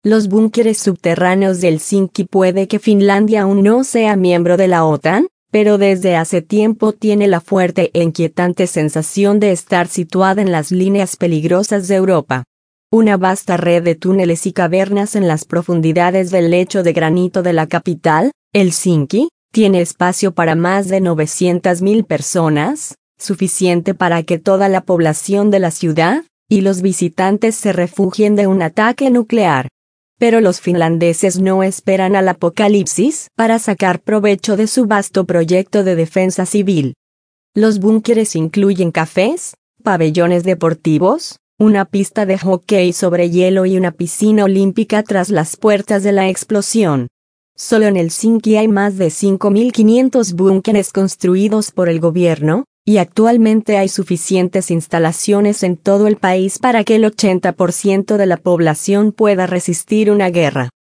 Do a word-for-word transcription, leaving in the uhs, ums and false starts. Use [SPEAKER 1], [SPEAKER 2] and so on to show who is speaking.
[SPEAKER 1] Los búnkeres subterráneos de Helsinki. Puede que Finlandia aún no sea miembro de la OTAN, pero desde hace tiempo tiene la fuerte e inquietante sensación de estar situada en las líneas peligrosas de Europa. Una vasta red de túneles y cavernas en las profundidades del lecho de granito de la capital, Helsinki, tiene espacio para más de novecientas mil personas, suficiente para que toda la población de la ciudad y los visitantes se refugien de un ataque nuclear. Pero los finlandeses no esperan al apocalipsis para sacar provecho de su vasto proyecto de defensa civil. Los búnkeres incluyen cafés, pabellones deportivos, una pista de hockey sobre hielo y una piscina olímpica tras las puertas de la explosión. Solo en Helsinki hay más de cinco mil quinientos búnkeres construidos por el gobierno, y actualmente hay suficientes instalaciones en todo el país para que el ochenta por ciento de la población pueda resistir una guerra.